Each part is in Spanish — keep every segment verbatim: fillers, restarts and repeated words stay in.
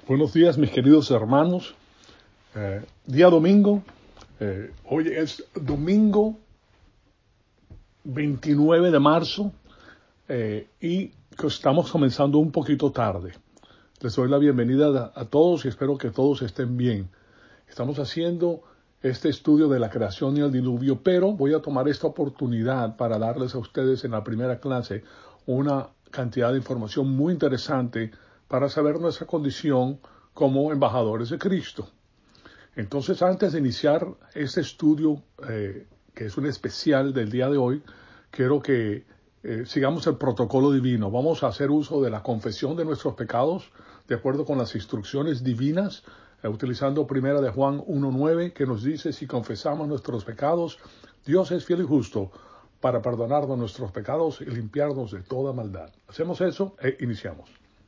Buenos días, mis queridos hermanos. Eh, día domingo. Eh, hoy es domingo veintinueve de marzo eh, y estamos comenzando un poquito tarde. Les doy la bienvenida a, a todos y espero que todos estén bien. Estamos haciendo este estudio de la creación y el diluvio, pero voy a tomar esta oportunidad para darles a ustedes en la primera clase una cantidad de información muy interesante para saber nuestra condición como embajadores de Cristo. Entonces, antes de iniciar este estudio, eh, que es un especial del día de hoy, quiero que eh, sigamos el protocolo divino. Vamos a hacer uso de la confesión de nuestros pecados, de acuerdo con las instrucciones divinas, eh, utilizando primera de Juan uno nueve, que nos dice, si confesamos nuestros pecados, Dios es fiel y justo para perdonarnos nuestros pecados y limpiarnos de toda maldad. Hacemos eso e iniciamos.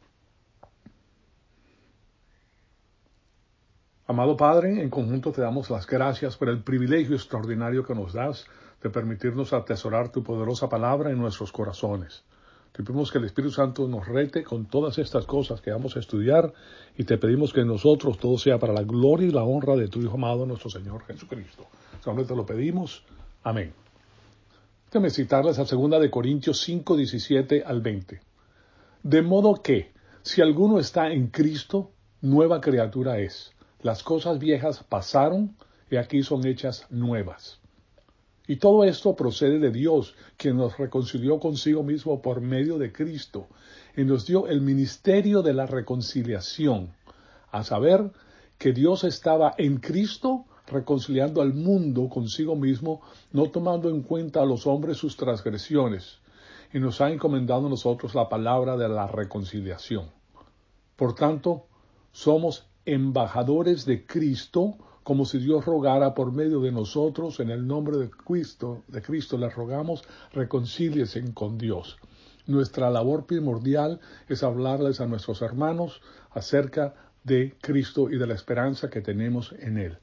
Amado Padre, en conjunto te damos las gracias por el privilegio extraordinario que nos das de permitirnos atesorar tu poderosa palabra en nuestros corazones. Te pedimos que el Espíritu Santo nos rete con todas estas cosas que vamos a estudiar y te pedimos que en nosotros todo sea para la gloria y la honra de tu Hijo amado, nuestro Señor Jesucristo. Solamente te lo pedimos. Amén. Déjame citarles a segunda de Corintios cinco, diecisiete al veinte. De modo que, si alguno está en Cristo, nueva criatura es. Las cosas viejas pasaron y aquí son hechas nuevas. Y todo esto procede de Dios, quien nos reconcilió consigo mismo por medio de Cristo y nos dio el ministerio de la reconciliación, a saber, que Dios estaba en Cristo reconciliando al mundo consigo mismo, no tomando en cuenta a los hombres sus transgresiones, y nos ha encomendado a nosotros la palabra de la reconciliación. Por tanto, somos embajadores de Cristo, como si Dios rogara por medio de nosotros, en el nombre de Cristo, de Cristo les rogamos, reconcíliense con Dios. Nuestra labor primordial es hablarles a nuestros hermanos acerca de Cristo y de la esperanza que tenemos en Él.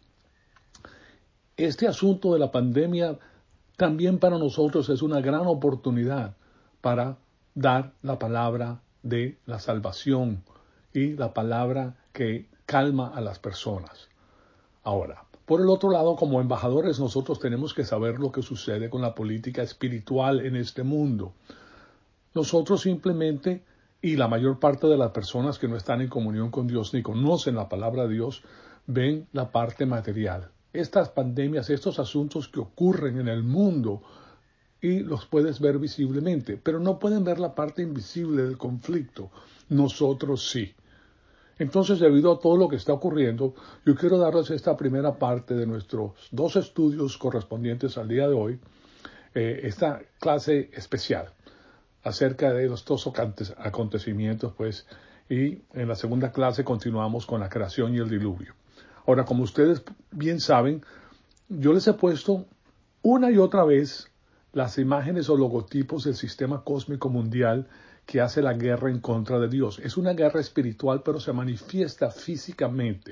Este asunto de la pandemia también para nosotros es una gran oportunidad para dar la palabra de la salvación y la palabra que calma a las personas. Ahora, por el otro lado, como embajadores nosotros tenemos que saber lo que sucede con la política espiritual en este mundo. Nosotros simplemente, y la mayor parte de las personas que no están en comunión con Dios ni conocen la palabra de Dios, ven la parte material. Estas pandemias, estos asuntos que ocurren en el mundo, y los puedes ver visiblemente, pero no pueden ver la parte invisible del conflicto. Nosotros sí. Entonces, debido a todo lo que está ocurriendo, yo quiero darles esta primera parte de nuestros dos estudios correspondientes al día de hoy, eh, esta clase especial acerca de los dos acontecimientos, pues, y en la segunda clase continuamos con la creación y el diluvio. Ahora, como ustedes bien saben, yo les he puesto una y otra vez las imágenes o logotipos del sistema cósmico mundial que hace la guerra en contra de Dios. Es una guerra espiritual, pero se manifiesta físicamente.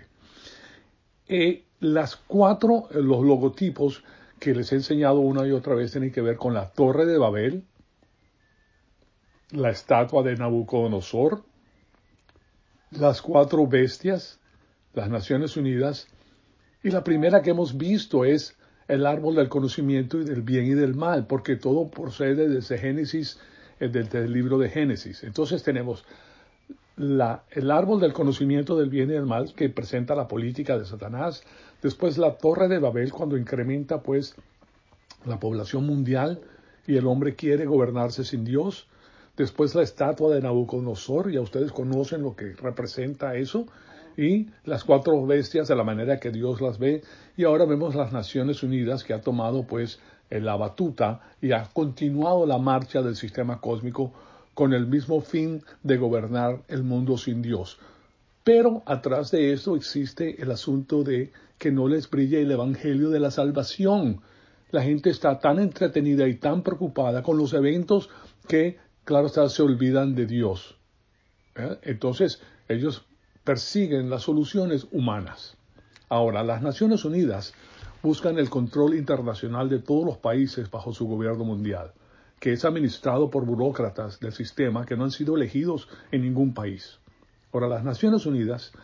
Eh, las cuatro, eh, los logotipos que les he enseñado una y otra vez tienen que ver con la Torre de Babel, la estatua de Nabucodonosor, las cuatro bestias, las Naciones Unidas, y la primera que hemos visto es el árbol del conocimiento y del bien y del mal, porque todo procede desde Génesis, desde el libro de Génesis. Entonces tenemos la, el árbol del conocimiento del bien y del mal, que presenta la política de Satanás. Después la Torre de Babel, cuando incrementa pues la población mundial y el hombre quiere gobernarse sin Dios. Después la estatua de Nabucodonosor, ya ustedes conocen lo que representa eso. Y las cuatro bestias de la manera que Dios las ve. Y ahora vemos las Naciones Unidas, que ha tomado pues la batuta y ha continuado la marcha del sistema cósmico con el mismo fin de gobernar el mundo sin Dios. Pero atrás de esto existe el asunto de que no les brille el evangelio de la salvación. La gente está tan entretenida y tan preocupada con los eventos que, claro está, se olvidan de Dios. ¿Eh? Entonces, ellos persiguen las soluciones humanas. Ahora, las Naciones Unidas buscan el control internacional de todos los países bajo su gobierno mundial, que es administrado por burócratas del sistema que no han sido elegidos en ningún país. Ahora, las Naciones Unidas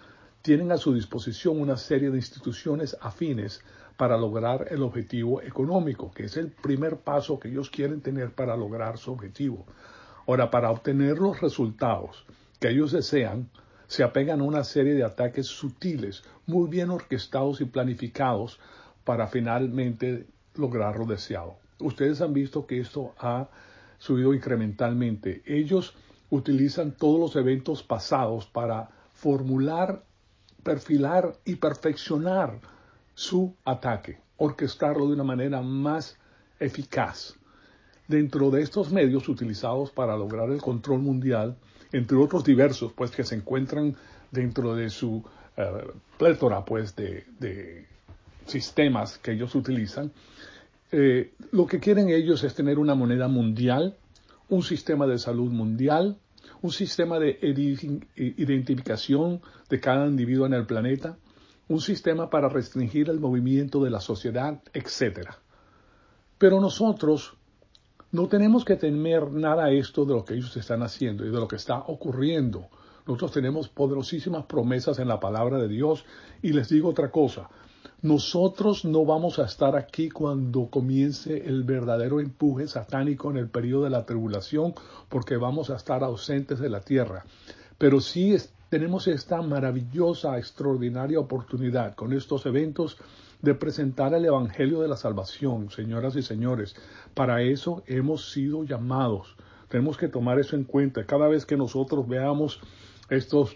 tienen a su disposición una serie de instituciones afines para lograr el objetivo económico, que es el primer paso que ellos quieren tener para lograr su objetivo. Ahora, para obtener los resultados que ellos desean, se apegan a una serie de ataques sutiles, muy bien orquestados y planificados para finalmente lograr lo deseado. Ustedes han visto que esto ha subido incrementalmente. Ellos utilizan todos los eventos pasados para formular, perfilar y perfeccionar su ataque, orquestarlo de una manera más eficaz. Dentro de estos medios utilizados para lograr el control mundial, entre otros diversos, pues que se encuentran dentro de su uh, plétora, pues, de, de sistemas que ellos utilizan, eh, lo que quieren ellos es tener una moneda mundial, un sistema de salud mundial, un sistema de identificación de cada individuo en el planeta, un sistema para restringir el movimiento de la sociedad, etcétera. Pero nosotros no tenemos que temer nada a esto de lo que ellos están haciendo y de lo que está ocurriendo. Nosotros tenemos poderosísimas promesas en la palabra de Dios y les digo otra cosa. Nosotros no vamos a estar aquí cuando comience el verdadero empuje satánico en el periodo de la tribulación porque vamos a estar ausentes de la tierra. Pero sí es, tenemos esta maravillosa, extraordinaria oportunidad con estos eventos de presentar el Evangelio de la Salvación, señoras y señores. Para eso hemos sido llamados. Tenemos que tomar eso en cuenta. Cada vez que nosotros veamos estos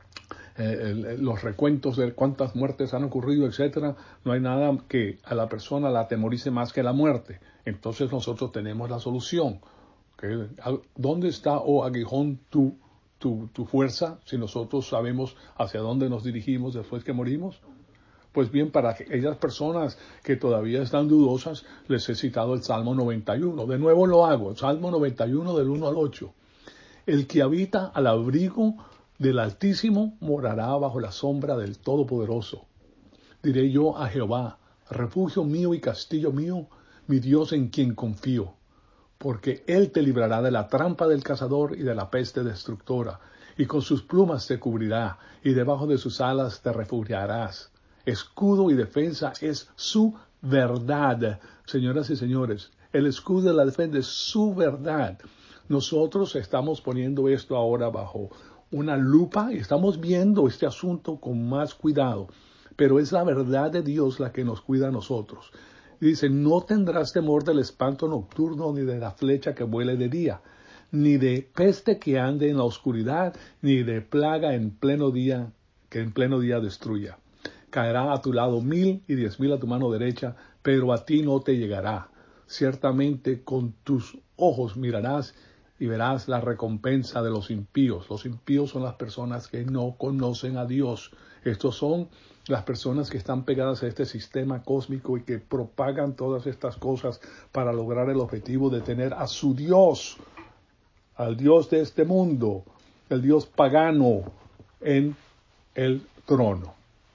eh, los recuentos de cuántas muertes han ocurrido, etcétera, no hay nada que a la persona la atemorice más que la muerte. Entonces nosotros tenemos la solución. ¿Okay? ¿Dónde está, oh aguijón, tu, tu, tu fuerza si nosotros sabemos hacia dónde nos dirigimos después que morimos? Pues bien, para aquellas personas que todavía están dudosas, les he citado el Salmo noventa y uno. De nuevo lo hago, el Salmo noventa y uno del uno al ocho. El que habita al abrigo del Altísimo morará bajo la sombra del Todopoderoso. Diré yo a Jehová, refugio mío y castillo mío, mi Dios en quien confío. Porque Él te librará de la trampa del cazador y de la peste destructora, y con sus plumas te cubrirá, y debajo de sus alas te refugiarás. Escudo y defensa es su verdad. Señoras y señores, el escudo de la defensa es su verdad. Nosotros estamos poniendo esto ahora bajo una lupa y estamos viendo este asunto con más cuidado, pero es la verdad de Dios la que nos cuida a nosotros. Dice, no tendrás temor del espanto nocturno, ni de la flecha que vuele de día, ni de peste que ande en la oscuridad, ni de plaga en pleno día, que en pleno día destruya. Caerá a tu lado mil y diez mil a tu mano derecha, pero a ti no te llegará. Ciertamente con tus ojos mirarás y verás la recompensa de los impíos. Los impíos son las personas que no conocen a Dios. Estos son las personas que están pegadas a este sistema cósmico y que propagan todas estas cosas para lograr el objetivo de tener a su Dios, al Dios de este mundo, el Dios pagano, en el trono.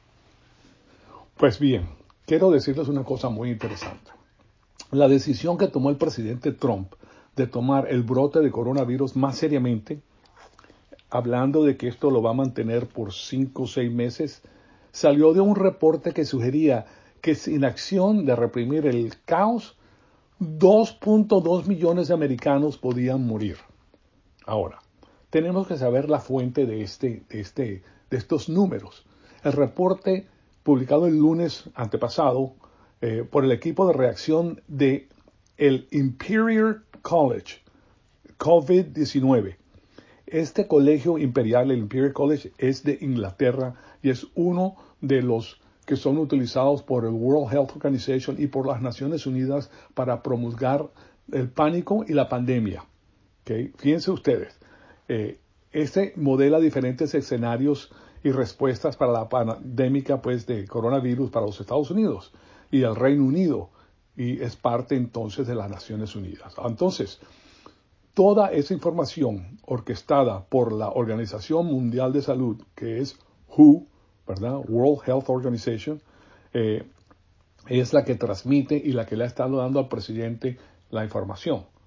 Pues bien, quiero decirles una cosa muy interesante. La decisión que tomó el presidente Trump de tomar el brote de coronavirus más seriamente, hablando de que esto lo va a mantener por cinco o seis meses, salió de un reporte que sugería que sin acción de reprimir el caos, dos punto dos millones de americanos podían morir. Ahora, tenemos que saber la fuente de, este, de, este, de estos números. El reporte publicado el lunes antepasado eh, por el equipo de reacción de el Imperial College, COVID diecinueve. Este colegio imperial, el Imperial College, es de Inglaterra y es uno de los que son utilizados por el World Health Organization y por las Naciones Unidas para promulgar el pánico y la pandemia. ¿Okay? Fíjense ustedes, eh, este modela diferentes escenarios y respuestas para la pandemia pues, de coronavirus para los Estados Unidos y el Reino Unido, y es parte entonces de las Naciones Unidas. Entonces, toda esa información orquestada por la Organización Mundial de Salud, que es W H O, ¿verdad? World Health Organization, eh, es la que transmite y la que le ha estado dando al presidente la información.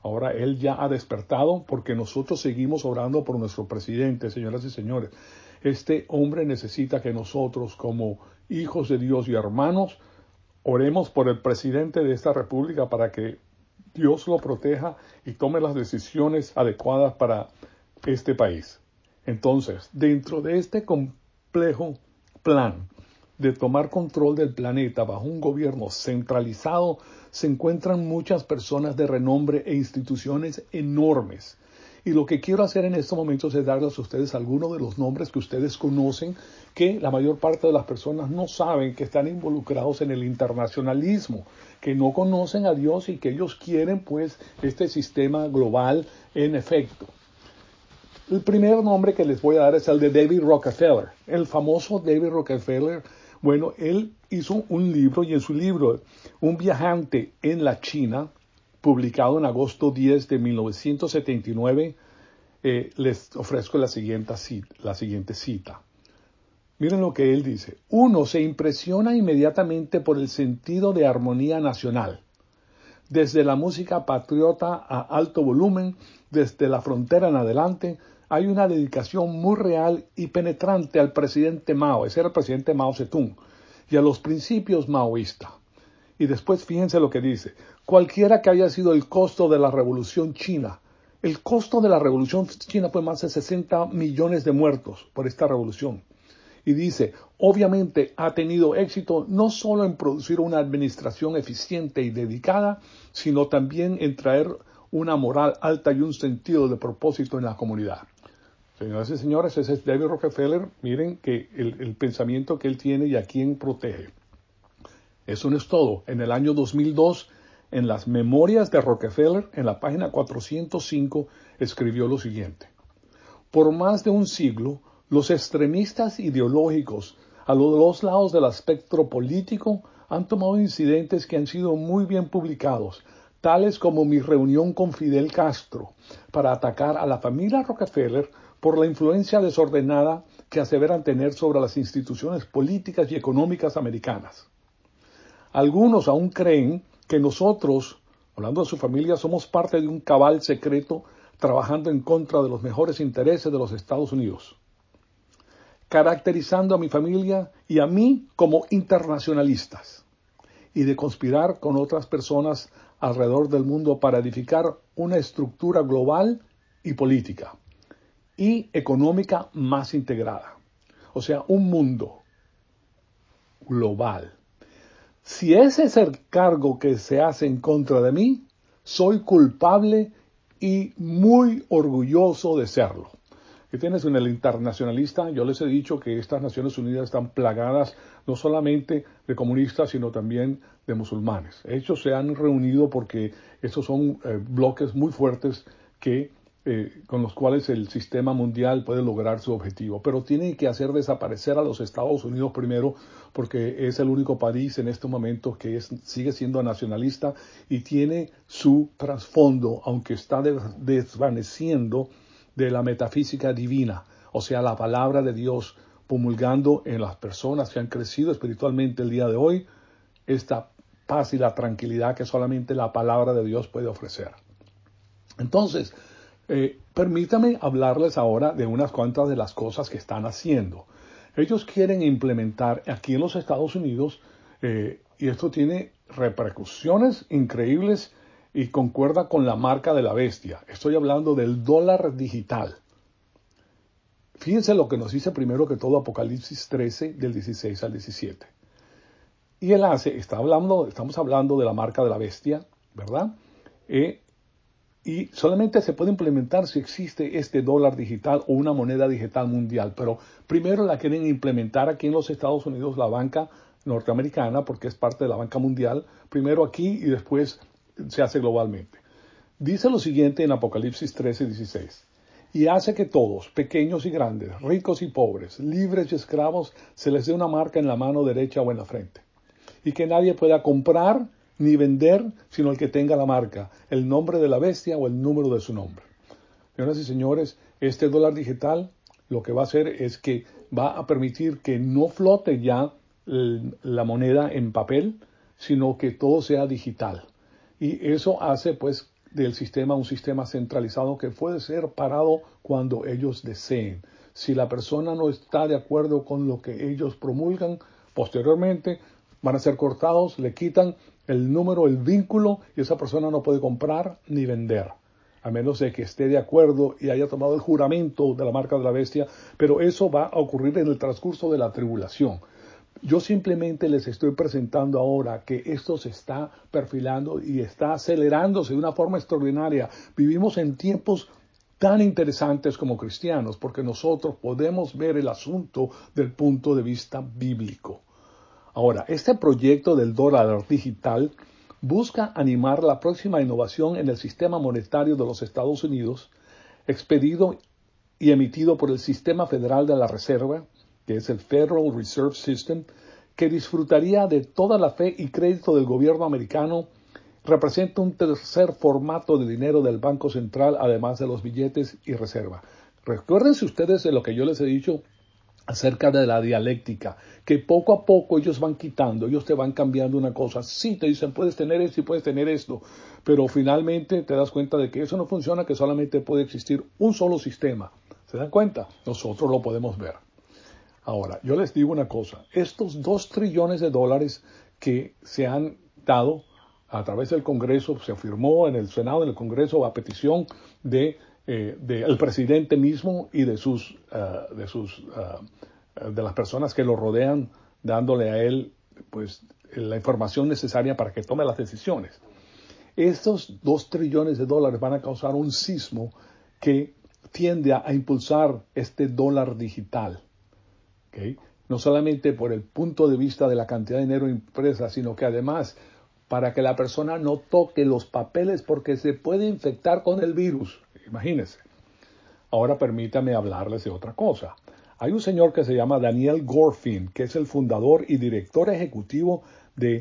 Ahora él ya ha despertado porque nosotros seguimos orando por nuestro presidente, señoras y señores. Este hombre necesita que nosotros, como hijos de Dios y hermanos, oremos por el presidente de esta república para que Dios lo proteja y tome las decisiones adecuadas para este país. Entonces, dentro de este complejo plan de tomar control del planeta bajo un gobierno centralizado, se encuentran muchas personas de renombre e instituciones enormes. Y lo que quiero hacer en estos momentos es darles a ustedes algunos de los nombres que ustedes conocen, que la mayor parte de las personas no saben que están involucrados en el internacionalismo, que no conocen a Dios y que ellos quieren pues este sistema global en efecto. El primer nombre que les voy a dar es el de David Rockefeller. El famoso David Rockefeller, bueno, él hizo un libro y en su libro, Un viajante en la China, publicado en agosto diez de mil novecientos setenta y nueve, eh, les ofrezco la siguiente, cita, la siguiente cita. Miren lo que él dice. Uno se impresiona inmediatamente por el sentido de armonía nacional. Desde la música patriota a alto volumen, desde la frontera en adelante, hay una dedicación muy real y penetrante al presidente Mao, ese era el presidente Mao Zedong, y a los principios maoístas. Y después fíjense lo que dice, cualquiera que haya sido el costo de la revolución china, el costo de la revolución china fue más de sesenta millones de muertos por esta revolución. Y dice, obviamente ha tenido éxito no solo en producir una administración eficiente y dedicada, sino también en traer una moral alta y un sentido de propósito en la comunidad. Señoras y señores, ese es David Rockefeller. Miren que el, el pensamiento que él tiene y a quién protege. Eso no es todo. En el año dos mil dos, en las memorias de Rockefeller, en la página cuatrocientos cinco, escribió lo siguiente. Por más de un siglo, los extremistas ideológicos a los dos lados del espectro político han tomado incidentes que han sido muy bien publicados, tales como mi reunión con Fidel Castro, para atacar a la familia Rockefeller por la influencia desordenada que aseveran tener sobre las instituciones políticas y económicas americanas. Algunos aún creen que nosotros, hablando de su familia, somos parte de un cabal secreto trabajando en contra de los mejores intereses de los Estados Unidos, caracterizando a mi familia y a mí como internacionalistas, y de conspirar con otras personas alrededor del mundo para edificar una estructura global y política y económica más integrada. O sea, un mundo global. Si ese es el cargo que se hace en contra de mí, soy culpable y muy orgulloso de serlo. ¿Qué tienes en el internacionalista? Yo les he dicho que estas Naciones Unidas están plagadas no solamente de comunistas, sino también de musulmanes. Ellos se han reunido porque estos son eh, bloques muy fuertes que, eh, con los cuales el sistema mundial puede lograr su objetivo. Pero tienen que hacer desaparecer a los Estados Unidos primero, porque es el único país en este momento que es, sigue siendo nacionalista y tiene su trasfondo, aunque está desvaneciendo, de la metafísica divina, o sea, la palabra de Dios promulgando en las personas que han crecido espiritualmente el día de hoy, esta paz y la tranquilidad que solamente la palabra de Dios puede ofrecer. Entonces, eh, permítame hablarles ahora de unas cuantas de las cosas que están haciendo. Ellos quieren implementar aquí en los Estados Unidos, eh, y esto tiene repercusiones increíbles y concuerda con la marca de la bestia. Estoy hablando del dólar digital. Fíjense lo que nos dice primero que todo Apocalipsis trece, del dieciséis al diecisiete. Y él hace, está hablando, estamos hablando de la marca de la bestia, ¿verdad? Eh, y solamente se puede implementar si existe este dólar digital o una moneda digital mundial. Pero primero la quieren implementar aquí en los Estados Unidos, la banca norteamericana, porque es parte de la banca mundial. Primero aquí y después se hace globalmente. Dice lo siguiente en Apocalipsis trece, dieciséis. Y hace que todos, pequeños y grandes, ricos y pobres, libres y esclavos, se les dé una marca en la mano derecha o en la frente. Y que nadie pueda comprar ni vender, sino el que tenga la marca, el nombre de la bestia o el número de su nombre. Señoras y señores, este dólar digital lo que va a hacer es que va a permitir que no flote ya la moneda en papel, sino que todo sea digital. Y eso hace, pues, del sistema un sistema centralizado que puede ser parado cuando ellos deseen. Si la persona no está de acuerdo con lo que ellos promulgan, posteriormente van a ser cortados, le quitan el número, el vínculo, y esa persona no puede comprar ni vender, a menos de que esté de acuerdo y haya tomado el juramento de la marca de la bestia, pero eso va a ocurrir en el transcurso de la tribulación. Yo simplemente les estoy presentando ahora que esto se está perfilando y está acelerándose de una forma extraordinaria. Vivimos en tiempos tan interesantes como cristianos, porque nosotros podemos ver el asunto del punto de vista bíblico. Ahora, este proyecto del dólar digital busca animar la próxima innovación en el sistema monetario de los Estados Unidos, expedido y emitido por el Sistema Federal de la Reserva, que es el Federal Reserve System, que disfrutaría de toda la fe y crédito del gobierno americano. Representa un tercer formato de dinero del Banco Central, además de los billetes y reserva. Recuérdense ustedes de lo que yo les he dicho acerca de la dialéctica, que poco a poco ellos van quitando, ellos te van cambiando una cosa. Sí, te dicen, puedes tener esto y puedes tener esto, pero finalmente te das cuenta de que eso no funciona, que solamente puede existir un solo sistema. ¿Se dan cuenta? Nosotros lo podemos ver. Ahora, yo les digo una cosa, estos dos trillones de dólares que se han dado a través del Congreso, se firmó en el Senado, en el Congreso, a petición de, eh, de el presidente mismo y de sus, uh, de sus, uh, de las personas que lo rodean, dándole a él, pues, la información necesaria para que tome las decisiones. Estos dos trillones de dólares van a causar un sismo que tiende a, a impulsar este dólar digital. ¿Okay? No solamente por el punto de vista de la cantidad de dinero impresa, sino que además para que la persona no toque los papeles porque se puede infectar con el virus. Imagínense. Ahora permítame hablarles de otra cosa. Hay un señor que se llama Daniel Gorfin, que es el fundador y director ejecutivo de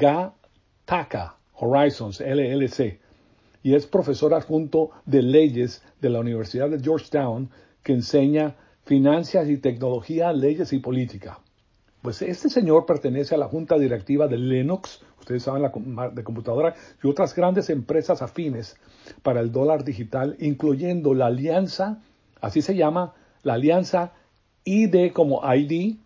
Gattaca Horizons, L L C, y es profesor adjunto de leyes de la Universidad de Georgetown, que enseña finanzas y tecnología, leyes y política. Pues este señor pertenece a la junta directiva de Linux, ustedes saben, la de computadora, y otras grandes empresas afines para el dólar digital, incluyendo la alianza, así se llama, la alianza I D como I D,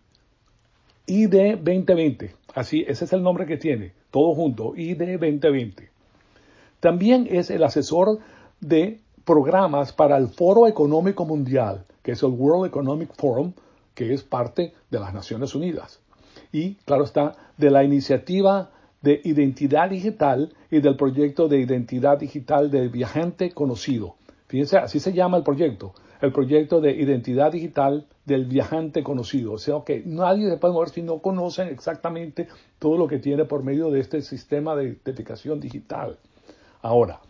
I D veinte veinte, así, ese es el nombre que tiene, todo junto, I D veinte veinte. También es el asesor de programas para el Foro Económico Mundial, que es el World Economic Forum, que es parte de las Naciones Unidas. Y, claro está, de la iniciativa de identidad digital y del proyecto de identidad digital del viajante conocido. Fíjense, así se llama el proyecto, el proyecto de identidad digital del viajante conocido. O sea, que nadie se puede mover si no conocen exactamente todo lo que tiene por medio de este sistema de identificación digital. Ahora,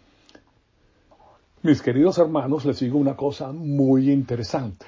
mis queridos hermanos, les digo una cosa muy interesante.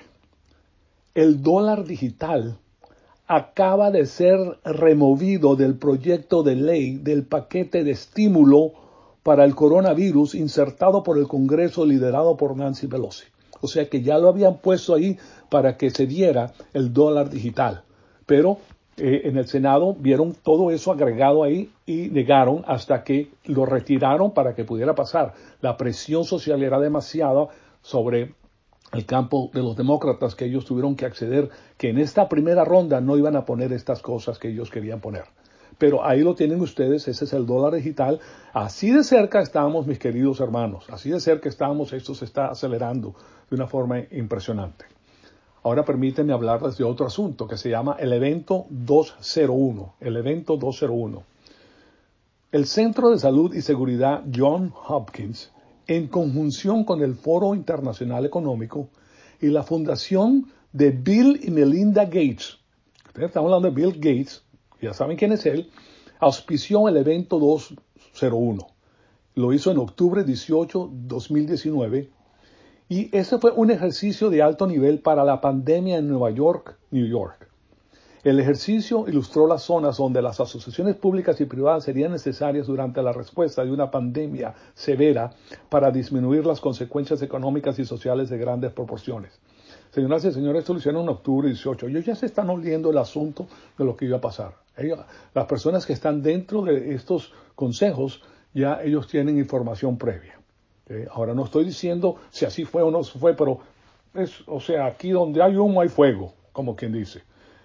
El dólar digital acaba de ser removido del proyecto de ley del paquete de estímulo para el coronavirus insertado por el Congreso liderado por Nancy Pelosi. O sea que ya lo habían puesto ahí para que se diera el dólar digital. Pero eh, en el Senado vieron todo eso agregado ahí y negaron hasta que lo retiraron para que pudiera pasar. La presión social era demasiada sobre el campo de los demócratas, que ellos tuvieron que acceder, que en esta primera ronda no iban a poner estas cosas que ellos querían poner. Pero ahí lo tienen ustedes, ese es el dólar digital. Así de cerca estamos, mis queridos hermanos, así de cerca estamos, esto se está acelerando de una forma impresionante. Ahora permítanme hablarles de otro asunto que se llama el evento doscientos uno, el evento doscientos uno. El Centro de Salud y Seguridad Johns Hopkins, en conjunción con el Foro Internacional Económico y la Fundación de Bill y Melinda Gates, ustedes están hablando de Bill Gates, ya saben quién es él, auspició el evento doscientos uno. Lo hizo en octubre dieciocho de dos mil diecinueve, y ese fue un ejercicio de alto nivel para la pandemia en Nueva York, New York. El ejercicio ilustró las zonas donde las asociaciones públicas y privadas serían necesarias durante la respuesta de una pandemia severa para disminuir las consecuencias económicas y sociales de grandes proporciones. Señoras y señores, esto lo hicieron en octubre dieciocho. Ellos ya se están oliendo el asunto de lo que iba a pasar. Ellos, las personas que están dentro de estos consejos, ya ellos tienen información previa. ¿Okay? Ahora no estoy diciendo si así fue o no fue, pero es, o sea, aquí donde hay humo hay fuego, como quien dice.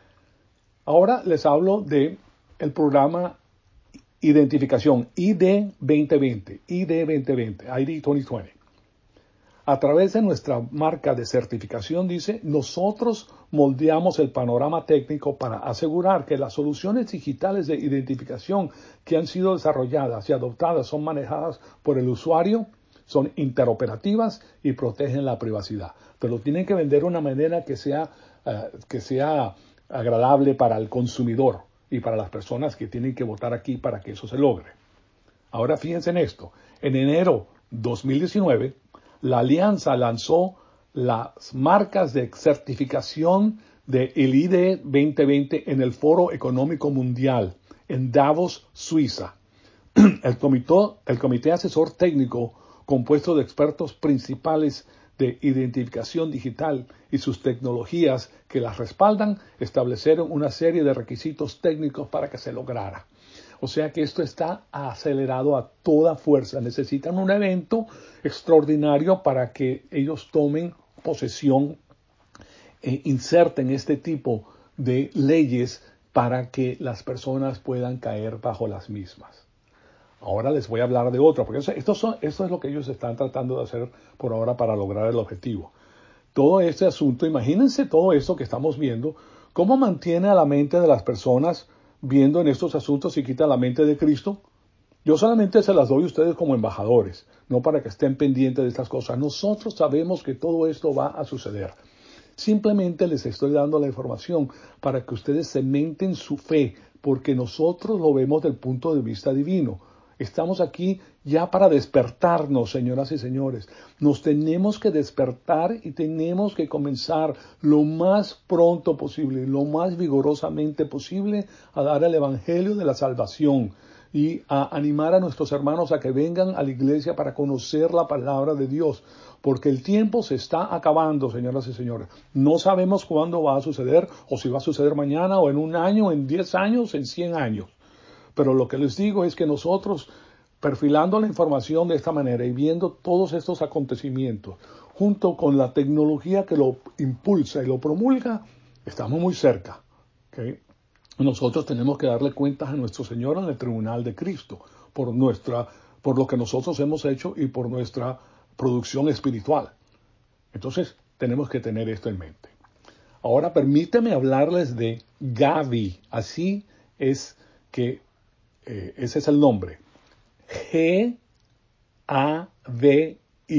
Ahora les hablo de el programa Identificación I D veinte veinte, I D veinte veinte, I D veinte veinte. A través de nuestra marca de certificación, dice, nosotros moldeamos el panorama técnico para asegurar que las soluciones digitales de identificación que han sido desarrolladas y adoptadas son manejadas por el usuario, son interoperativas y protegen la privacidad. Pero tienen que vender de una manera que sea, uh, que sea agradable para el consumidor y para las personas que tienen que votar aquí para que eso se logre. Ahora fíjense en esto. En enero dos mil diecinueve, la Alianza lanzó las marcas de certificación del I D veinte veinte en el Foro Económico Mundial en Davos, Suiza. El comité, el comité asesor técnico compuesto de expertos principales de identificación digital y sus tecnologías que las respaldan establecieron una serie de requisitos técnicos para que se lograra. O sea que esto está acelerado a toda fuerza. Necesitan un evento extraordinario para que ellos tomen posesión e inserten este tipo de leyes para que las personas puedan caer bajo las mismas. Ahora les voy a hablar de otra, porque esto, son, esto es lo que ellos están tratando de hacer por ahora para lograr el objetivo. Todo este asunto, imagínense todo esto que estamos viendo, cómo mantiene a la mente de las personas viendo en estos asuntos y quita la mente de Cristo. Yo solamente se las doy a ustedes como embajadores, no para que estén pendientes de estas cosas. Nosotros sabemos que todo esto va a suceder. Simplemente les estoy dando la información para que ustedes cementen su fe, porque nosotros lo vemos del punto de vista divino. Estamos aquí ya para despertarnos, señoras y señores. Nos tenemos que despertar y tenemos que comenzar lo más pronto posible, lo más vigorosamente posible a dar el evangelio de la salvación y a animar a nuestros hermanos a que vengan a la iglesia para conocer la palabra de Dios. Porque el tiempo se está acabando, señoras y señores. No sabemos cuándo va a suceder, o si va a suceder mañana, o en un año, en diez años, en cien años. Pero lo que les digo es que nosotros, perfilando la información de esta manera y viendo todos estos acontecimientos, junto con la tecnología que lo impulsa y lo promulga, estamos muy cerca. ¿Okay? Nosotros tenemos que darle cuentas a nuestro Señor en el tribunal de Cristo por, nuestra, por lo que nosotros hemos hecho y por nuestra producción espiritual. Entonces, tenemos que tener esto en mente. Ahora, permíteme hablarles de Gavi. Así es que Eh, ese es el nombre, G A V Y,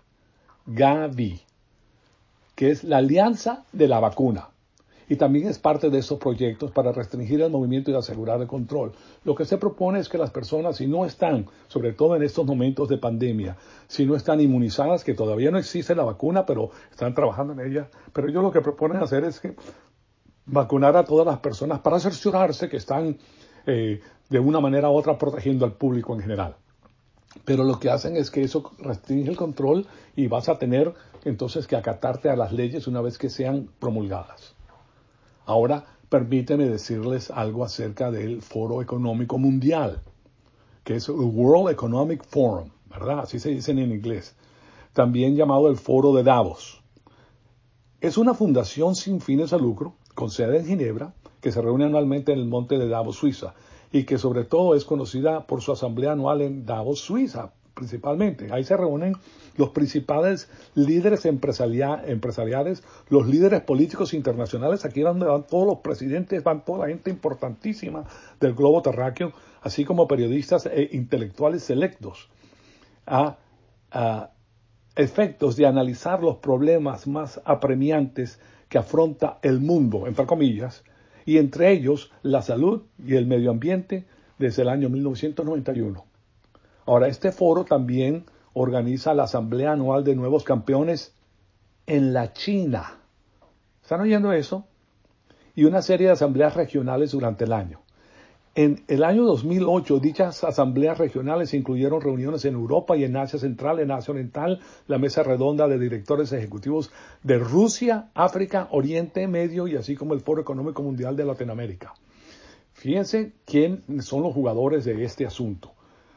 Gavi, que es la Alianza de la Vacuna. Y también es parte de estos proyectos para restringir el movimiento y asegurar el control. Lo que se propone es que las personas, si no están, sobre todo en estos momentos de pandemia, si no están inmunizadas, que todavía no existe la vacuna, pero están trabajando en ella, pero ellos lo que proponen hacer es que vacunar a todas las personas para cerciorarse que están eh, de una manera u otra protegiendo al público en general. Pero lo que hacen es que eso restringe el control y vas a tener entonces que acatarte a las leyes una vez que sean promulgadas. Ahora, permíteme decirles algo acerca del Foro Económico Mundial, que es el World Economic Forum, ¿verdad? Así se dice en inglés. También llamado el Foro de Davos. Es una fundación sin fines de lucro, con sede en Ginebra, que se reúne anualmente en el monte de Davos, Suiza, y que sobre todo es conocida por su asamblea anual en Davos, Suiza, principalmente. Ahí se reúnen los principales líderes empresaria- empresariales, los líderes políticos internacionales, aquí es donde van todos los presidentes, van toda la gente importantísima del globo terráqueo, así como periodistas e intelectuales selectos, a, a efectos de analizar los problemas más apremiantes que afronta el mundo, entre comillas, y entre ellos la salud y el medio ambiente desde el año mil novecientos noventa y uno. Ahora, este foro también organiza la Asamblea Anual de Nuevos Campeones en la China. ¿Están oyendo eso? Y una serie de asambleas regionales durante el año. En el año dos mil ocho, dichas asambleas regionales incluyeron reuniones en Europa y en Asia Central, en Asia Oriental, la mesa redonda de directores ejecutivos de Rusia, África, Oriente Medio y así como el Foro Económico Mundial de Latinoamérica. Fíjense quién son los jugadores de este asunto.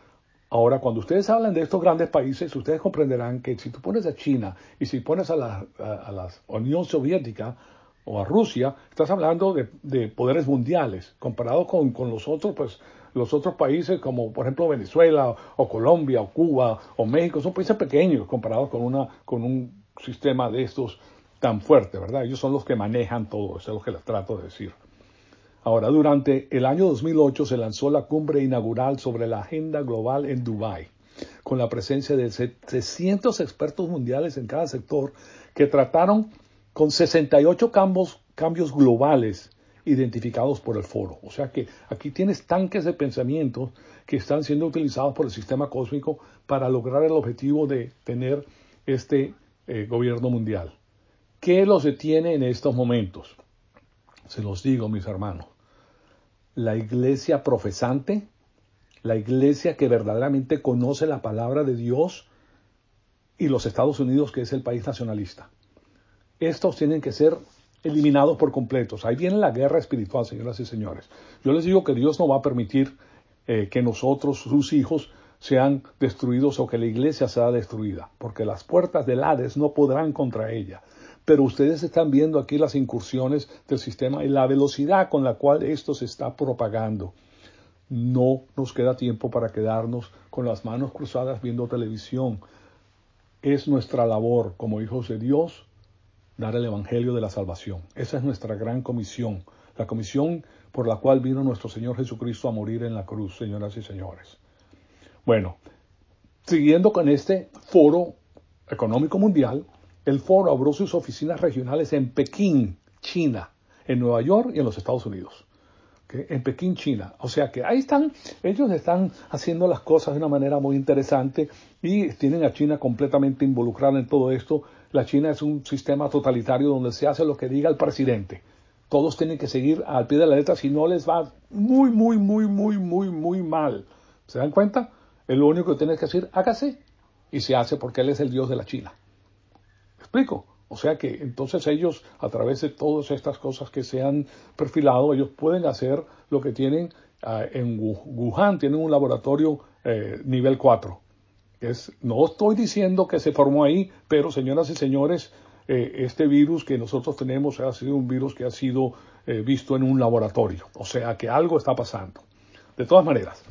Ahora, cuando ustedes hablan de estos grandes países, ustedes comprenderán que si tú pones a China y si pones a la, a, a la Unión Soviética o a Rusia, estás hablando de, de poderes mundiales, comparado con, con los otros, pues los otros países como por ejemplo Venezuela o Colombia o Cuba o México, son países pequeños comparados con, una, con un sistema de estos tan fuerte, ¿verdad? Ellos son los que manejan todo, eso es lo que les trato de decir. Ahora, durante el año dos mil ocho se lanzó la cumbre inaugural sobre la agenda global en Dubái, con la presencia de setecientos expertos mundiales en cada sector que trataron con sesenta y ocho cambios, cambios globales identificados por el foro. O sea que aquí tienes tanques de pensamiento que están siendo utilizados por el sistema cósmico para lograr el objetivo de tener este eh, gobierno mundial. ¿Qué los detiene en estos momentos? Se los digo, mis hermanos. La iglesia profesante, la iglesia que verdaderamente conoce la palabra de Dios, y los Estados Unidos, que es el país nacionalista. Estos tienen que ser eliminados por completos. Ahí viene la guerra espiritual, señoras y señores. Yo les digo que Dios no va a permitir eh, que nosotros, sus hijos, sean destruidos o que la iglesia sea destruida, porque las puertas del Hades no podrán contra ella. Pero ustedes están viendo aquí las incursiones del sistema y la velocidad con la cual esto se está propagando. No nos queda tiempo para quedarnos con las manos cruzadas viendo televisión. Es nuestra labor como hijos de Dios dar el evangelio de la salvación. Esa es nuestra gran comisión, la comisión por la cual vino nuestro Señor Jesucristo a morir en la cruz, señoras y señores. Bueno, siguiendo con este foro económico mundial, el foro abrió sus oficinas regionales en Pekín, China, en Nueva York y en los Estados Unidos. ¿Okay? En Pekín, China. O sea que ahí están, ellos están haciendo las cosas de una manera muy interesante y tienen a China completamente involucrada en todo esto. La China es un sistema totalitario donde se hace lo que diga el presidente. Todos tienen que seguir al pie de la letra, si no les va muy, muy, muy, muy, muy, muy mal. ¿Se dan cuenta? Es lo único que tienes que decir, hágase, y se hace porque él es el Dios de la China. ¿Me explico? O sea que entonces ellos, a través de todas estas cosas que se han perfilado, ellos pueden hacer lo que tienen uh, en Wuhan, tienen un laboratorio eh, nivel cuatro. Es, no estoy diciendo que se formó ahí, pero señoras y señores, eh, este virus que nosotros tenemos ha sido un virus que ha sido eh, visto en un laboratorio. O sea que algo está pasando. De todas maneras,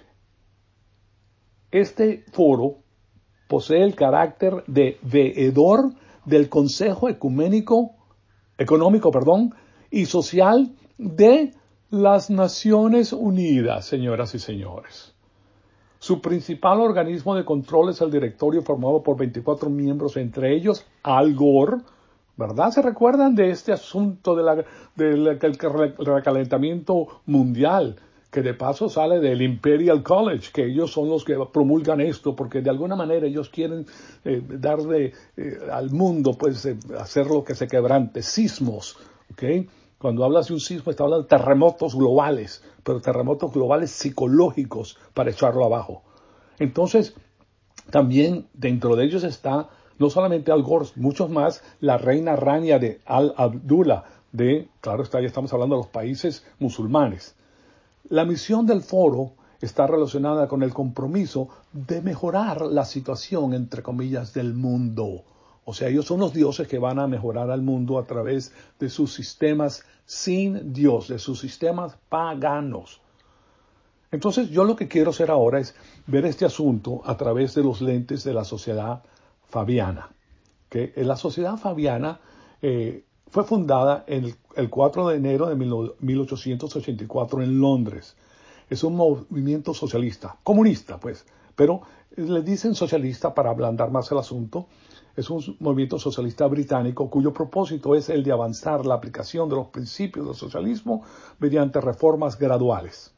este foro posee el carácter de veedor del Consejo Ecuménico, Económico perdón, y Social de las Naciones Unidas, señoras y señores. Su principal organismo de control es el directorio formado por veinticuatro miembros, entre ellos Al Gore, ¿verdad? ¿Se recuerdan de este asunto de la, del de recalentamiento mundial? Que de paso sale del Imperial College, que ellos son los que promulgan esto, porque de alguna manera ellos quieren eh, darle eh, al mundo, pues, eh, hacer lo que se quebrante, sismos, ¿ok? Cuando hablas de un sismo, está hablando de terremotos globales, pero terremotos globales psicológicos para echarlo abajo. Entonces, también dentro de ellos está, no solamente Al Gore, muchos más, la reina Rania de Al Abdullah, de, claro está, ya estamos hablando de los países musulmanes. La misión del foro está relacionada con el compromiso de mejorar la situación, entre comillas, del mundo. O sea, ellos son los dioses que van a mejorar al mundo a través de sus sistemas sin Dios, de sus sistemas paganos. Entonces, yo lo que quiero hacer ahora es ver este asunto a través de los lentes de la sociedad fabiana. Que la sociedad fabiana eh, fue fundada en el, el cuatro de enero de mil ochocientos ochenta y cuatro en Londres. Es un movimiento socialista, comunista pues, pero le dicen socialista para ablandar más el asunto. Es un movimiento socialista británico cuyo propósito es el de avanzar la aplicación de los principios del socialismo mediante reformas graduales.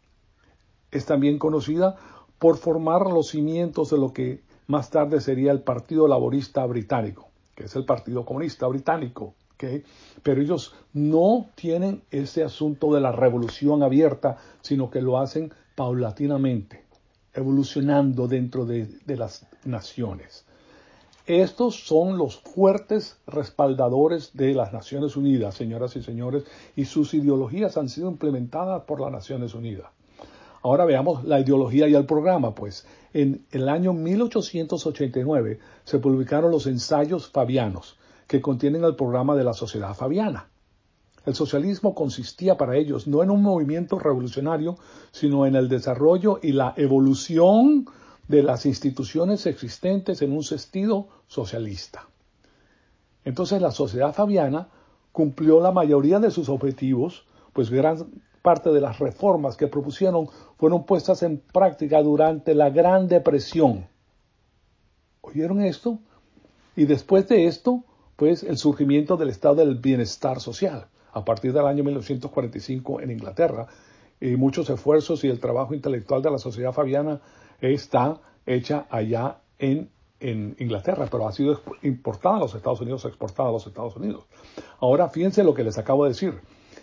Es también conocida por formar los cimientos de lo que más tarde sería el Partido Laborista Británico, que es el Partido Comunista Británico. ¿Okay? Pero ellos no tienen ese asunto de la revolución abierta, sino que lo hacen paulatinamente, evolucionando dentro de, de las naciones. Estos son los fuertes respaldadores de las Naciones Unidas, señoras y señores, y sus ideologías han sido implementadas por las Naciones Unidas. Ahora veamos la ideología y el programa, pues. En el año mil ochocientos ochenta y nueve se publicaron los ensayos fabianos, que contienen el programa de la Sociedad Fabiana. El socialismo consistía para ellos no en un movimiento revolucionario, sino en el desarrollo y la evolución de las instituciones existentes en un sentido socialista. Entonces la Sociedad Fabiana cumplió la mayoría de sus objetivos, pues gran parte de las reformas que propusieron fueron puestas en práctica durante la Gran Depresión. ¿Oyeron esto? Y después de esto, pues el surgimiento del estado del bienestar social, a partir del año mil novecientos cuarenta y cinco en Inglaterra, y muchos esfuerzos y el trabajo intelectual de la Sociedad Fabiana está hecha allá en, en Inglaterra, pero ha sido importada a los Estados Unidos, exportada a los Estados Unidos. Ahora fíjense lo que les acabo de decir.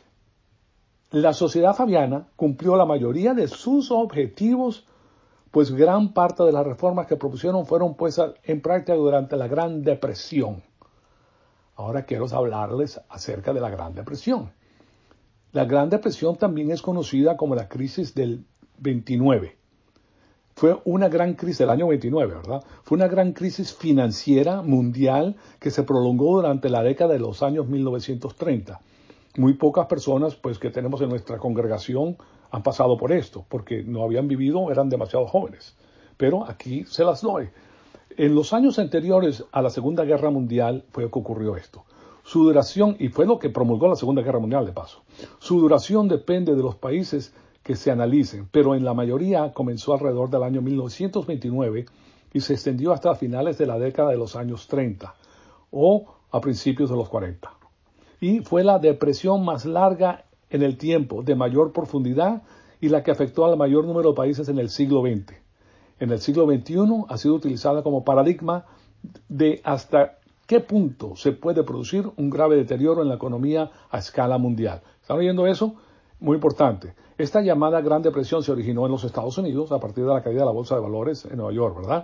La Sociedad Fabiana cumplió la mayoría de sus objetivos, pues gran parte de las reformas que propusieron fueron puestas en práctica durante la Gran Depresión. Ahora quiero hablarles acerca de la Gran Depresión. La Gran Depresión también es conocida como la crisis del veintinueve. Fue una gran crisis del año veintinueve, ¿verdad? Fue una gran crisis financiera mundial que se prolongó durante la década de los años mil novecientos treinta. Muy pocas personas, pues, que tenemos en nuestra congregación han pasado por esto, porque no habían vivido, eran demasiado jóvenes. Pero aquí se las doy. En los años anteriores a la Segunda Guerra Mundial fue que ocurrió esto. Su duración, y fue lo que promulgó la Segunda Guerra Mundial de paso, su duración depende de los países que se analicen, pero en la mayoría comenzó alrededor del año mil novecientos veintinueve y se extendió hasta finales de la década de los años treinta o a principios de los cuarenta. Y fue la depresión más larga en el tiempo, de mayor profundidad y la que afectó al mayor número de países en el siglo veinte. En el siglo veintiuno ha sido utilizada como paradigma de hasta qué punto se puede producir un grave deterioro en la economía a escala mundial. ¿Están oyendo eso? Muy importante. Esta llamada Gran Depresión se originó en los Estados Unidos a partir de la caída de la Bolsa de Valores en Nueva York, ¿verdad?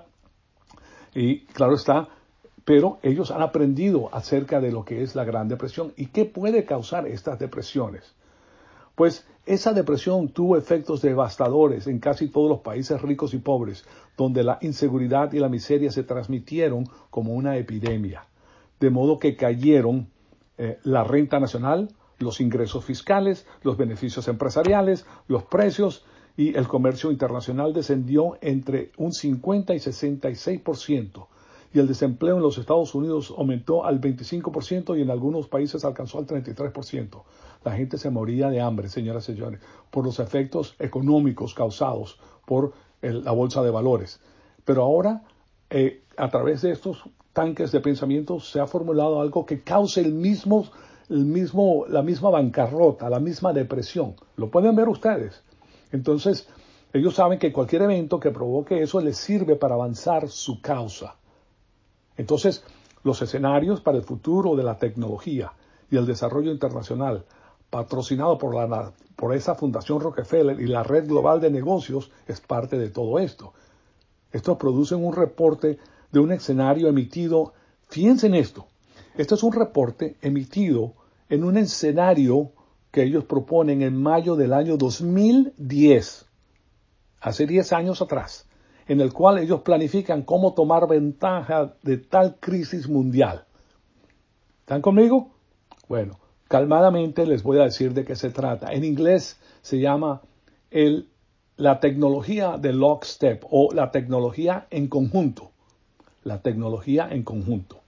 Y claro está, pero ellos han aprendido acerca de lo que es la Gran Depresión y qué puede causar estas depresiones. Pues esa depresión tuvo efectos devastadores en casi todos los países ricos y pobres, donde la inseguridad y la miseria se transmitieron como una epidemia. De modo que cayeron eh, la renta nacional, los ingresos fiscales, los beneficios empresariales, los precios y el comercio internacional descendió entre un cincuenta y sesenta y seis por ciento. Y el desempleo en los Estados Unidos aumentó al veinticinco por ciento y en algunos países alcanzó al treinta y tres por ciento. La gente se moría de hambre, señoras y señores, por los efectos económicos causados por el, la bolsa de valores. Pero ahora, eh, a través de estos tanques de pensamiento, se ha formulado algo que cause el mismo, el mismo, la misma bancarrota, la misma depresión. ¿Lo pueden ver ustedes? Entonces, ellos saben que cualquier evento que provoque eso les sirve para avanzar su causa. Entonces, los escenarios para el futuro de la tecnología y el desarrollo internacional, patrocinado por, la, por esa Fundación Rockefeller y la Red Global de Negocios, es parte de todo esto. Estos producen un reporte de un escenario emitido, fíjense en esto, esto es un reporte emitido en un escenario que ellos proponen en mayo del año dos mil diez, hace diez años atrás, en el cual ellos planifican cómo tomar ventaja de tal crisis mundial. ¿Están conmigo? Bueno, calmadamente les voy a decir de qué se trata. En inglés se llama el, la tecnología de lockstep o la tecnología en conjunto. La tecnología en conjunto.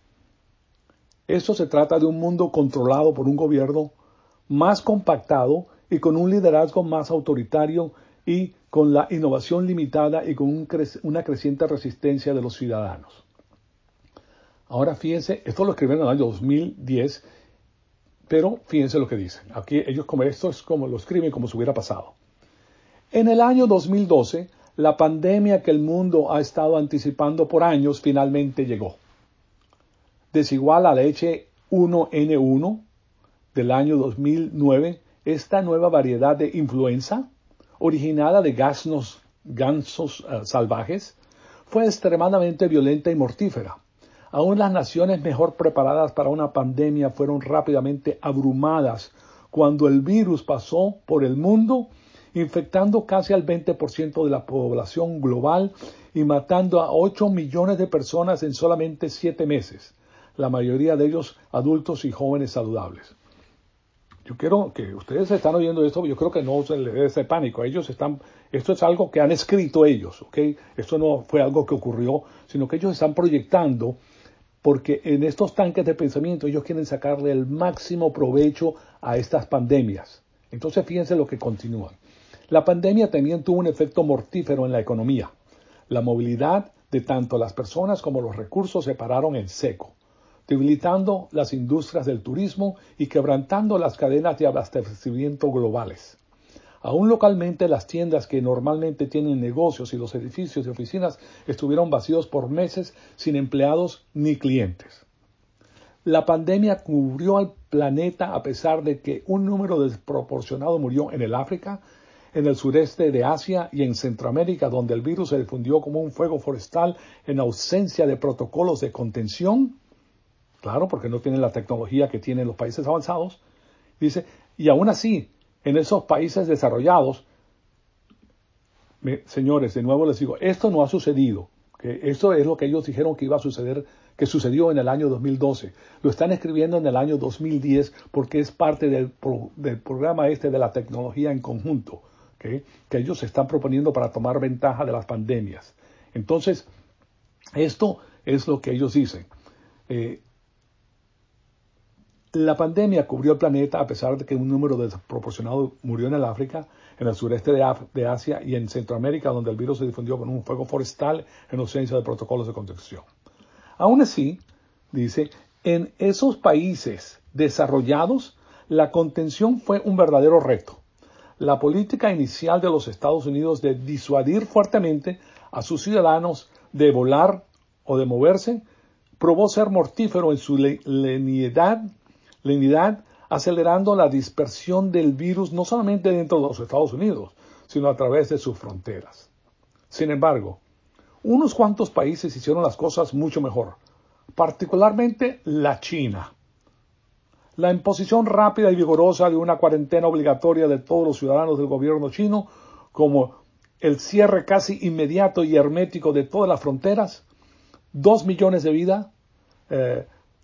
Esto se trata de un mundo controlado por un gobierno más compactado y con un liderazgo más autoritario y con la innovación limitada y con un cre- una creciente resistencia de los ciudadanos. Ahora fíjense, esto lo escribieron en el año dos mil diez, pero fíjense lo que dicen. Aquí ellos como esto es como lo escriben como si hubiera pasado. En el año dos mil doce, la pandemia que el mundo ha estado anticipando por años finalmente llegó. Desigual a la H uno N uno del año dos mil nueve, esta nueva variedad de influenza, originada de gansos, gansos uh, salvajes, fue extremadamente violenta y mortífera. Aún las naciones mejor preparadas para una pandemia fueron rápidamente abrumadas cuando el virus pasó por el mundo infectando casi al veinte por ciento de la población global y matando a ocho millones de personas en solamente siete meses, la mayoría de ellos adultos y jóvenes saludables. Yo quiero que ustedes están oyendo esto, yo creo que no se les dé ese pánico. Ellos están, esto es algo que han escrito ellos, ¿ok? Esto no fue algo que ocurrió, sino que ellos están proyectando, porque en estos tanques de pensamiento ellos quieren sacarle el máximo provecho a estas pandemias. Entonces fíjense lo que continúan. La pandemia también tuvo un efecto mortífero en la economía. La movilidad de tanto las personas como los recursos se pararon en seco, debilitando las industrias del turismo y quebrantando las cadenas de abastecimiento globales. Aún localmente las tiendas que normalmente tienen negocios y los edificios y oficinas estuvieron vacíos por meses sin empleados ni clientes. La pandemia cubrió al planeta a pesar de que un número desproporcionado murió en el África, en el sureste de Asia y en Centroamérica, donde el virus se difundió como un fuego forestal en ausencia de protocolos de contención. Claro, porque no tienen la tecnología que tienen los países avanzados. Dice, y aún así, en esos países desarrollados, me, señores, de nuevo les digo, esto no ha sucedido. Que esto es lo que ellos dijeron que iba a suceder, que sucedió en el año dos mil doce. Lo están escribiendo en el año dos mil diez porque es parte del, pro, del programa este de la tecnología en conjunto, ¿okay? Que ellos se están proponiendo para tomar ventaja de las pandemias. Entonces, esto es lo que ellos dicen. Eh, La pandemia cubrió el planeta a pesar de que un número desproporcionado murió en el África, en el sureste de, Af- de Asia y en Centroamérica, donde el virus se difundió con un fuego forestal en ausencia de protocolos de contención. Aún así, dice, en esos países desarrollados, la contención fue un verdadero reto. La política inicial de los Estados Unidos de disuadir fuertemente a sus ciudadanos de volar o de moverse probó ser mortífero en su le- lenidad lenidad, acelerando la dispersión del virus no solamente dentro de los Estados Unidos, sino a través de sus fronteras. Sin embargo, unos cuantos países hicieron las cosas mucho mejor, particularmente la China. La imposición rápida y vigorosa de una cuarentena obligatoria de todos los ciudadanos del gobierno chino, como el cierre casi inmediato y hermético de todas las fronteras, dos millones de vidas, eh,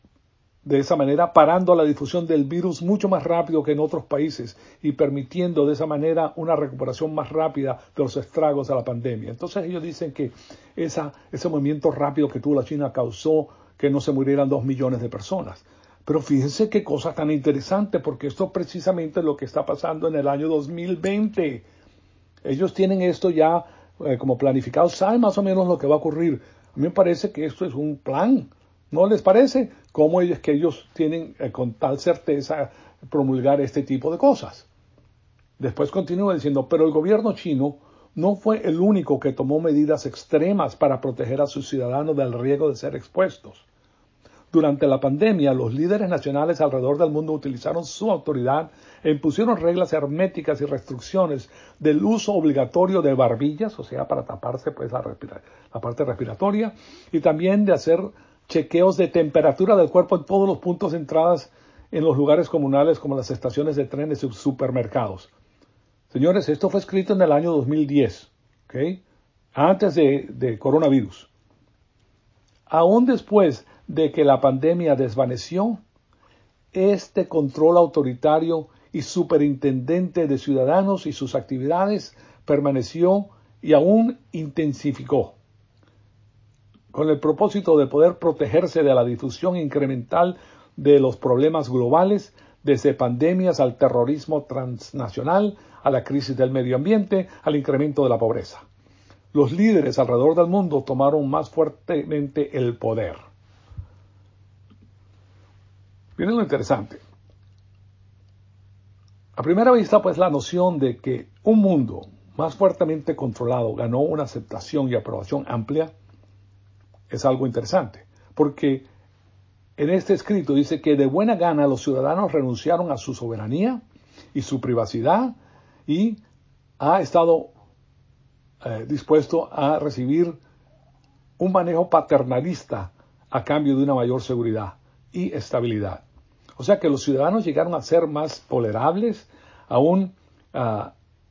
de esa manera, parando la difusión del virus mucho más rápido que en otros países y permitiendo de esa manera una recuperación más rápida de los estragos de la pandemia. Entonces ellos dicen que esa, ese movimiento rápido que tuvo la China causó que no se murieran dos millones de personas. Pero fíjense qué cosa tan interesante, porque esto precisamente es lo que está pasando en el año dos mil veinte. Ellos tienen esto ya eh, como planificado, saben más o menos lo que va a ocurrir. A mí me parece que esto es un plan. ¿No les parece? ¿Cómo es que ellos tienen eh, con tal certeza promulgar este tipo de cosas? Después continúa diciendo, pero el gobierno chino no fue el único que tomó medidas extremas para proteger a sus ciudadanos del riesgo de ser expuestos. Durante la pandemia, los líderes nacionales alrededor del mundo utilizaron su autoridad e impusieron reglas herméticas y restricciones del uso obligatorio de barbillas, o sea, para taparse pues, la, respira- la parte respiratoria, y también de hacer chequeos de temperatura del cuerpo en todos los puntos de entradas en los lugares comunales como las estaciones de trenes y supermercados. Señores, esto fue escrito en el año dos mil diez, ¿okay? Antes de, de coronavirus. Aún después de que la pandemia desvaneció, este control autoritario y superintendente de ciudadanos y sus actividades permaneció y aún intensificó, con el propósito de poder protegerse de la difusión incremental de los problemas globales, desde pandemias al terrorismo transnacional, a la crisis del medio ambiente, al incremento de la pobreza. Los líderes alrededor del mundo tomaron más fuertemente el poder. Miren lo interesante. A primera vista, pues, la noción de que un mundo más fuertemente controlado ganó una aceptación y aprobación amplia es algo interesante, porque en este escrito dice que de buena gana los ciudadanos renunciaron a su soberanía y su privacidad y ha estado eh, dispuesto a recibir un manejo paternalista a cambio de una mayor seguridad y estabilidad. O sea que los ciudadanos llegaron a ser más tolerables, aún uh,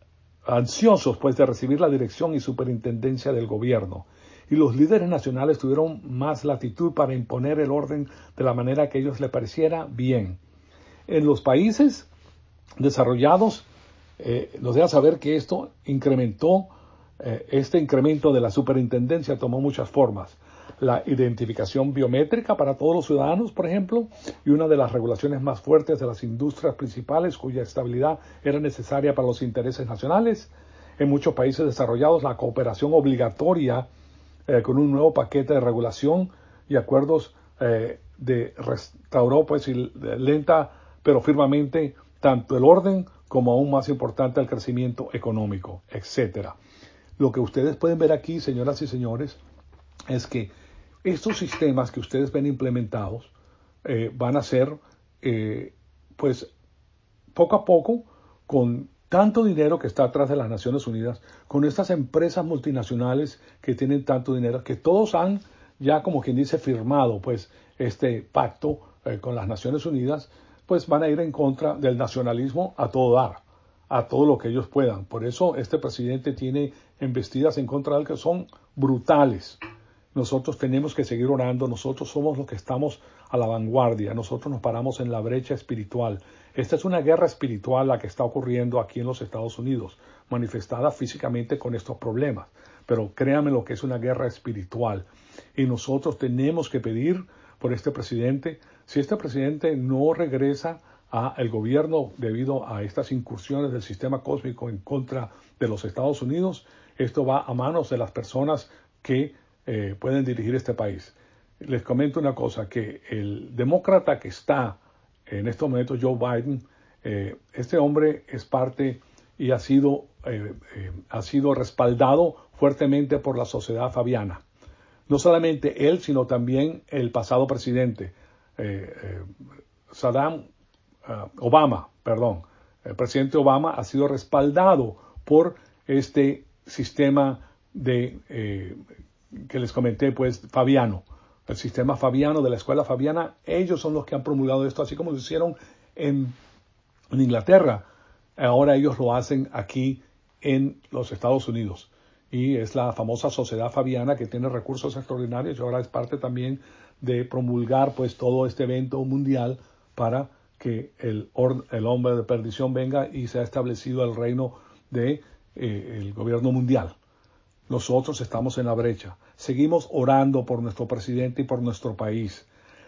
ansiosos pues de recibir la dirección y superintendencia del gobierno. Y los líderes nacionales tuvieron más latitud para imponer el orden de la manera que a ellos les pareciera bien. En los países desarrollados eh, nos deja saber que esto incrementó, eh, este incremento de la superintendencia tomó muchas formas. La identificación biométrica para todos los ciudadanos, por ejemplo, y una de las regulaciones más fuertes de las industrias principales cuya estabilidad era necesaria para los intereses nacionales. En muchos países desarrollados, la cooperación obligatoria eh, con un nuevo paquete de regulación y acuerdos eh, de restauró pues y lenta pero firmemente tanto el orden como aún más importante el crecimiento económico, etcétera. Lo que ustedes pueden ver aquí, señoras y señores, es que estos sistemas que ustedes ven implementados eh, van a ser, eh, pues, poco a poco, con tanto dinero que está atrás de las Naciones Unidas, con estas empresas multinacionales que tienen tanto dinero, que todos han ya, como quien dice, firmado, pues, este pacto eh, con las Naciones Unidas, pues van a ir en contra del nacionalismo a todo dar, a todo lo que ellos puedan. Por eso este presidente tiene embestidas en contra de él que son brutales. Nosotros tenemos que seguir orando, nosotros somos los que estamos a la vanguardia, nosotros nos paramos en la brecha espiritual. Esta es una guerra espiritual la que está ocurriendo aquí en los Estados Unidos, manifestada físicamente con estos problemas. Pero créanme lo que es una guerra espiritual. Y nosotros tenemos que pedir por este presidente, si este presidente no regresa al gobierno debido a estas incursiones del sistema cósmico en contra de los Estados Unidos, esto va a manos de las personas que Eh, pueden dirigir este país. Les comento una cosa, que el demócrata que está en estos momentos, Joe Biden, eh, este hombre es parte y ha sido, eh, eh, ha sido respaldado fuertemente por la sociedad fabiana. No solamente él, sino también el pasado presidente, eh, eh, Saddam uh, Obama, perdón, el presidente Obama ha sido respaldado por este sistema de eh, que les comenté, pues, Fabiano, el sistema Fabiano de la escuela Fabiana. Ellos son los que han promulgado esto, así como lo hicieron en, en Inglaterra. Ahora ellos lo hacen aquí en los Estados Unidos. Y es la famosa sociedad Fabiana que tiene recursos extraordinarios y ahora es parte también de promulgar, pues, todo este evento mundial para que el, el hombre de perdición venga y sea establecido el reino del de, eh, gobierno mundial. Nosotros estamos en la brecha. Seguimos orando por nuestro presidente y por nuestro país.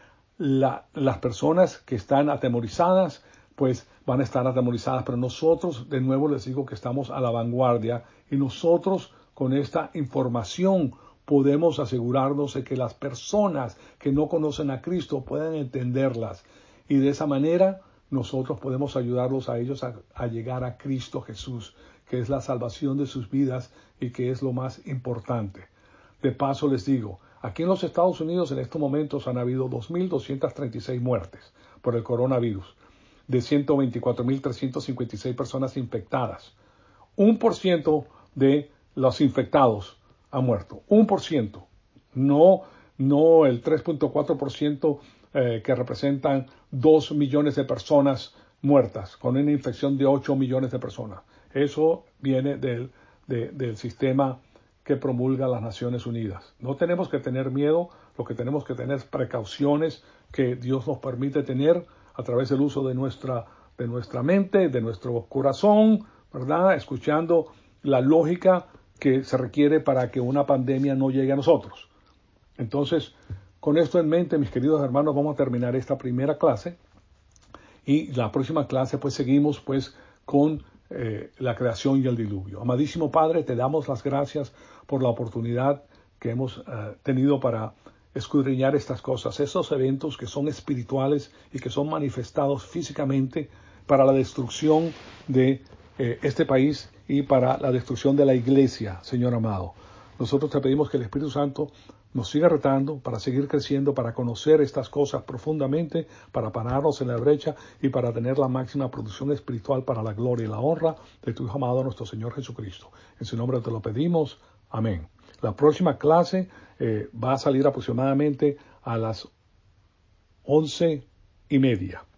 La, las personas que están atemorizadas, pues van a estar atemorizadas, pero nosotros, de nuevo les digo que estamos a la vanguardia y nosotros con esta información podemos asegurarnos de que las personas que no conocen a Cristo puedan entenderlas y de esa manera nosotros podemos ayudarlos a ellos a, a llegar a Cristo Jesús, que es la salvación de sus vidas y que es lo más importante. De paso les digo, aquí en los Estados Unidos en estos momentos han habido dos mil doscientas treinta y seis muertes por el coronavirus, de ciento veinticuatro mil trescientas cincuenta y seis personas infectadas. Un por ciento de los infectados han muerto. Un por ciento. No, no el tres punto cuatro por ciento eh, que representan dos millones de personas muertas, con una infección de ocho millones de personas. Eso viene del, de, del sistema que promulga las Naciones Unidas. No tenemos que tener miedo, lo que tenemos que tener es precauciones que Dios nos permite tener a través del uso de nuestra, de nuestra mente, de nuestro corazón, ¿verdad? Escuchando la lógica que se requiere para que una pandemia no llegue a nosotros. Entonces, con esto en mente, mis queridos hermanos, vamos a terminar esta primera clase y la próxima clase pues seguimos pues con Eh, la creación y el diluvio. Amadísimo Padre, te damos las gracias por la oportunidad que hemos eh, tenido para escudriñar estas cosas, estos eventos que son espirituales y que son manifestados físicamente para la destrucción de eh, este país y para la destrucción de la iglesia, Señor amado. Nosotros te pedimos que el Espíritu Santo nos siga retando para seguir creciendo, para conocer estas cosas profundamente, para pararnos en la brecha y para tener la máxima producción espiritual para la gloria y la honra de tu Hijo amado, nuestro Señor Jesucristo. En su nombre te lo pedimos. Amén. La próxima clase eh, va a salir aproximadamente a las once y media.